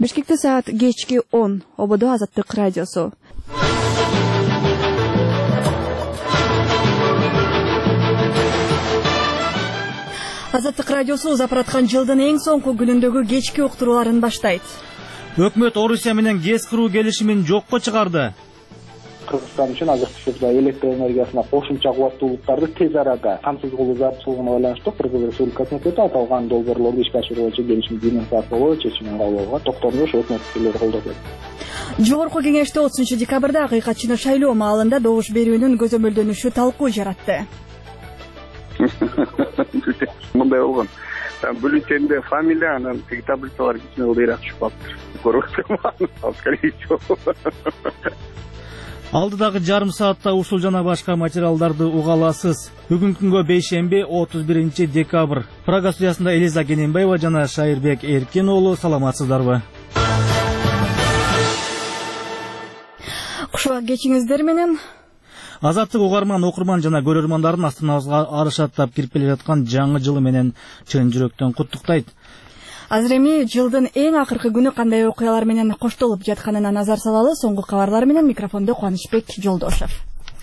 Бишкекте саат кечки 10. Ободо Азаттык радиосу. Азаттык радиосу запараткан жылдын эң соңку күнүндөгү кечки уктурууларын баштайт. Өкмөт Орусия менен ГЭС куруу келишимин жокко чыгарды. Кыргызстан үчүн азык-түлүк электр энергиясына кошумча кубаттуулуктарды тез арада камсыз кылуу зарылчылыгына байланыштуу Кыргыз Республикасынын өкмөтү аталган долбоорлорду ишке ашыруу боюнча келишимди денонсациялоо чечимин кабыл алууга токтомдош өкмөт мүчөлөрү колдоо берди. Жогорку кеңеште 30-декабрда акыйкатчыны шайлоо маалында добуш берүүнүн көзөмөлдөнүшү талкуу жаратты. Мындай болгон. Бюллетенде фамилия, анан таблицалар кичине ылдыйраак түшүп калыптыр. Көрүп скорее всего. Алдыдагы жарым саатта ушул жана башка материалдарды уга аласыз. Бүгүнкү күнгө бейшемби 31-декабрь. Прага студиясында Элиза Кененбаева жана Шайырбек Эркин уулу, саламатсыздарбы? Кушуак кечиңиздер менен Азаттык угарман, окурман жана көрөрмандардын астанабызга арышаттап кирип келе жаткан жаңы жылы менен чын жүрөктөн куттуктайт. Азыр эми жылдын эң акыркы күнү кандай окуялар менен коштолуп жатканына назар салалы. Соңку кабарлар менен микрофондо Кубанычбек Жолдошев.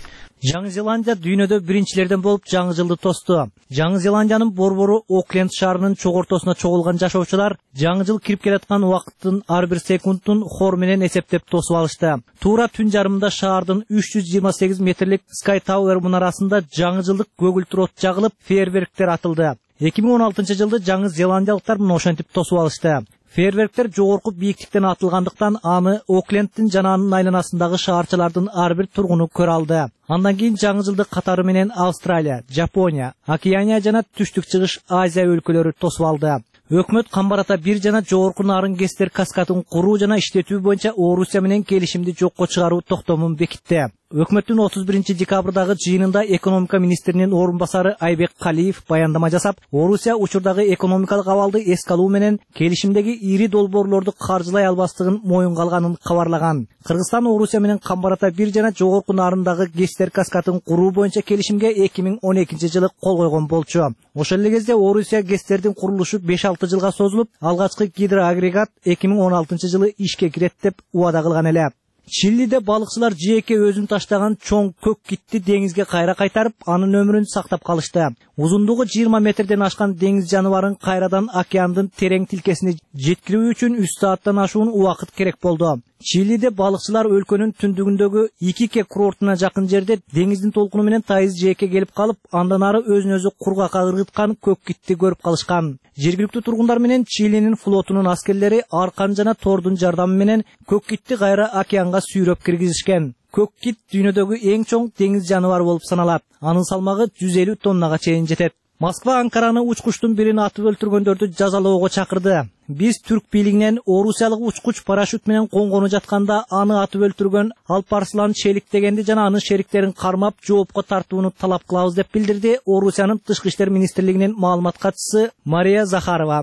Жаңы Зеландия дүйнөдө биринчилерден болуп жаңы жылды тосту. Жаңы Зеландиянын борбору Окленд шаарынын чогортосуна чогулган жашоочулар жаңы жыл кирип келаткан убакыттын ар бир секундтун хор менен эсептеп тосуп алышты. Туура түн жарымында шаардын 328 метрлик Sky Tower мунарасында жаңы жылдык көгүлтүр от жагылып, фейерверктер атылды. 2016 жылды жаңы зеландиялыктар мына ошентип тосуп алышты. Фейерверктер жогорку бийиктиктен атылгандыктан аны Оклендтин жана анын айланасындагы шаарчылардын ар бир тургуну көрө алды. Андан кийин жаңы жылды катары менен Австралия, Жапония, Океания жана Түштүк Чыгыш Азия өлкөлөрү тосуп алды. Өкмөт Камбарата 1 жана жогорку нарын ГЭСтер каскадын куруу жана иштетүү боюнча Орусия менен келишимди жокко чыгаруу токтомун бекитти. Өкмөттүн 31-декабрдагы жыйынында экономика министринин орун басары Айбек Калиев баяндама жасап, Орусия учурдагы экономикалык абалды эске алуу менен келишимдеги ири долбоорлорду каржылай албастыгын моюнга алганын кабарлаган. Кыргызстан Орусия менен Камбарата 1 жана жогорку нарындагы ГЭСтер каскадын куруу боюнча келишимге 2012 жылы кол койгон болчу. Ошол эле кезде Орусия ГЭСтердин курулушу 5-6 жылга созулуп, алгачкы гидроагрегат 2016 жылы ишке кирет деп убада кылган эле. Чилиде балыкчылар жээкке өзүн таштаган чоң көк китти деңизге кайра кайтарып, анын өмүрүн сактап калышты. Узундугу 20 метрден ашкан деңиз жаныбарын кайрадан океандын терең тилкесине жеткирүү үчүн 3 сааттан ашуун убакыт керек болду. Чилиде балыкчылар өлкөнүн түндүгүндөгү Икике курортуна жакын жерде деңиздин толкуну менен тайыз жээкке келип калып, андан ары өзүн өзү кургакка ыргыткан көк китти көрүп калышкан. Жергиликтүү тургундар менен Чилинин флотунун аскерлери аркан жана тордун жардамы менен көк китти кайра океанга сүйрөп киргизишкен. Көк кит дүйнөдөгү эң чоң деңиз жаныбары болуп саналат. Анын салмагы 150 тоннага чейин жетет. Москва Анкараны учкучтун бирин атып өлтүргөндөрдү жазалоого чакырды. Биз түрк бийлигинен орусиялык учкуч парашют менен конгону жатканда аны атып өлтүргөн Алпарслан Челик дегенди жана анын шериктерин кармап жоопко тартууну талап кылабыз деп билдирди Орусиянын тышкы иштер министрлигинин маалымат катчысы Мария Захарова.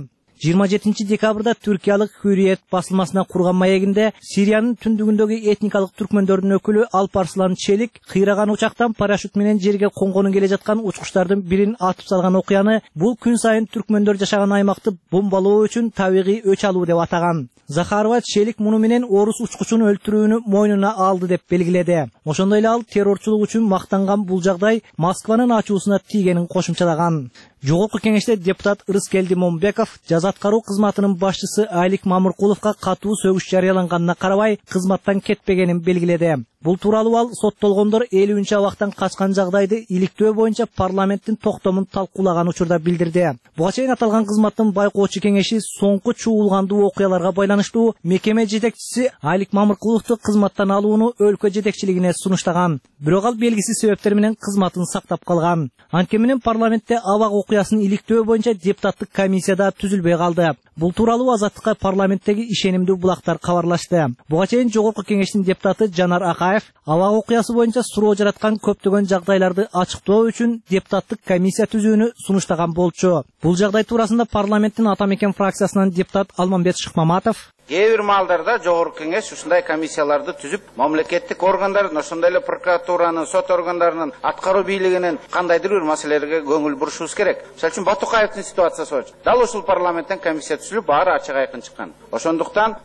27 декабрда Түркиялык Hürriyet басылмасына курган маегинде Сириянын түндүгүндөгү этникалык түркмөндөрдүн өкүлү Алпарслан Челик кыйраган учактан парашют менен жерге конгону келе жаткан учкучтардын бирин атып салган окуяны бул күн сайын түркмөндөр жашаган аймакты бомбалоо үчүн табигый өч алуу деп атаган. Захарова Челик муну менен орус учкучун өлтүрүүнү мойнуна алды деп белгиледи. Ошондой эле ал террорчулук үчүн мактанган бул жагдай Москванын ачуусуна тийгенин кошумчалаган. Жогорку кеңеште депутат Ырыскелди Момбеков жаза аткаруу кызматынын башчысы Айлик Мамыркуловго катуу сөгүш жарыяланганына карабай кызматтан кетпегенин белгиледи. Бул тууралуу ал соттолгондор 50 абактан качкан жагдайды иликтөө боюнча парламенттин токтомун талкуулаган учурда билдирди. Буга чейин аталган кызматтын байкоочу кеңеши соңку чуулгандуу окуяларга байланыштуу мекеме жетекчиси Айлик Мамыркуловду кызматтан алууну өлкө жетекчилигине сунуштаган. Бирок ал белгисиз себептер менен кызматын сактап калган. Анткени менен парламентте абак окуясын иликтөө боюнча депутаттык комиссияда түзүлбөй калды. Бул тууралуу Азаттыкка парламенттеги ишенимдүү булактар кабарлашты. Буга чейин жогорку кеңештин депутаты Жанар Акаев абак окуясы боюнча суроо жараткан көптөгөн жагдайларды ачыктоо үчүн депутаттык комиссия түзүүнү сунуштаган болчу. Бул жагдай туурасында парламенттин Ата Мекен фракциясынан депутат Алмамбет Шыкмаматов кээ бир маалдарда жогорку кеңеш ушундай комиссияларды түзүп, мамлекеттик органдардын, ошондой эле прокуратуранын, сот органдарынын, аткаруу бийлигинин кандайдыр бир маселелерге көңүл бурушубуз керек. Мисалы үчүн Батукаевдин ситуациясы болчу. Дал ушул парламенттен комиссия түзүлүп, баары ачык айкын чыккан. Ошондуктан